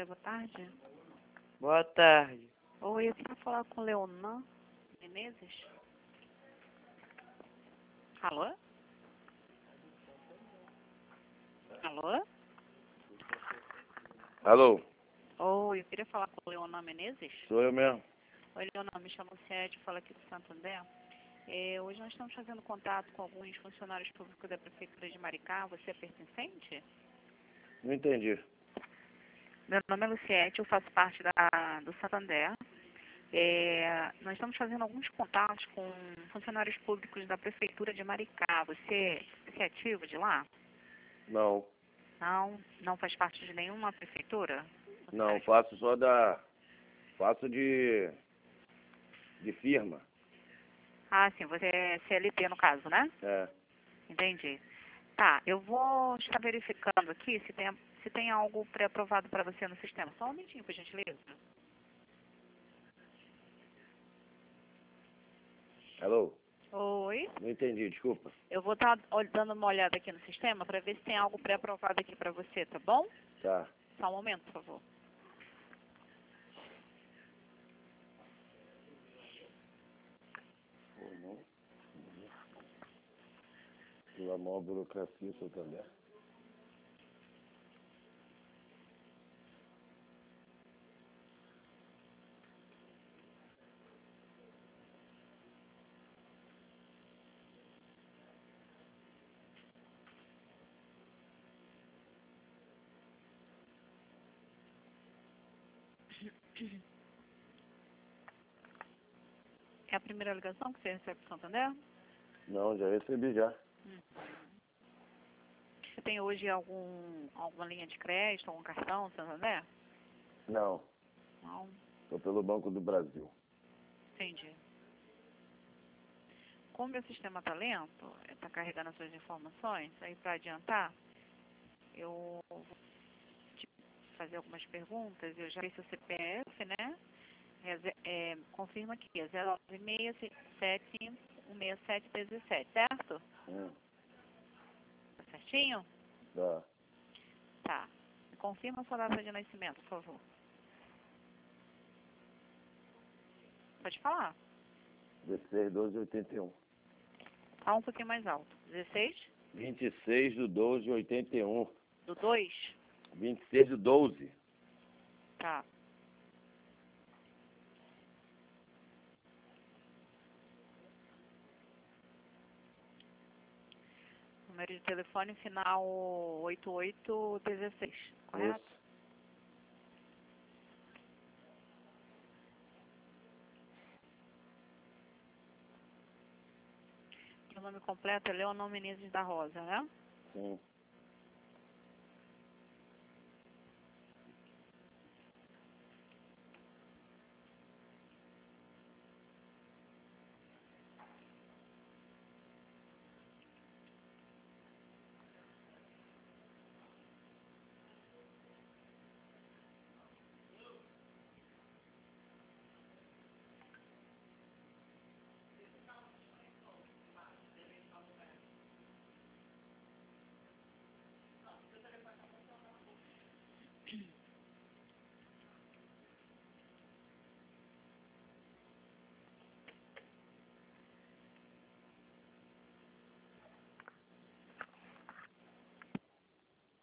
Santander, boa tarde. Boa tarde. Oi, eu queria falar com Leonan Menezes. Alô? Alô? Alô, Oi, eu queria falar com Leonan Menezes. sou eu mesmo. Oi, Leonan, me chamo Ciete, falo aqui do Santander. Hoje nós estamos fazendo contato com alguns funcionários públicos da Prefeitura de Maricá. Você é pertencente? Não entendi. Meu nome é Luciete, eu faço parte do Santander. Nós estamos fazendo alguns contatos com funcionários públicos da Prefeitura de Maricá. Você é ativo de lá? Não, Não faz parte de nenhuma prefeitura? não, faço de firma. Ah, sim, você é CLT no caso, né? É. Entendi. Tá, eu vou estar verificando aqui se tem algo pré-aprovado para você no sistema. Só um momentinho, por gentileza. Alô, Oi. não entendi, desculpa. Eu vou estar dando uma olhada aqui no sistema para ver se tem algo pré-aprovado aqui para você, tá bom? Tá. Só um momento, por favor. Pela maior burocracia, Santander. É a primeira ligação que você recebe do Santander? Não, já recebi já. Você tem hoje alguma linha de crédito, algum cartão do Santander? Não, Não, tô pelo Banco do Brasil. entendi. Como meu sistema está lento, está carregando as suas informações, aí para adiantar, eu vou te fazer algumas perguntas. Eu já vi seu CPF, né? Confirma aqui, é 09677 certo? Tá certinho? Tá. Tá. Confirma a sua data de nascimento, por favor. Pode falar. 16/12/81. Fala um pouquinho mais alto. 16 26/12/81. do 2? 26/12. Tá. Número de telefone final 8816, correto? Isso. O nome completo é Leonor Menezes da Rosa, né? Sim.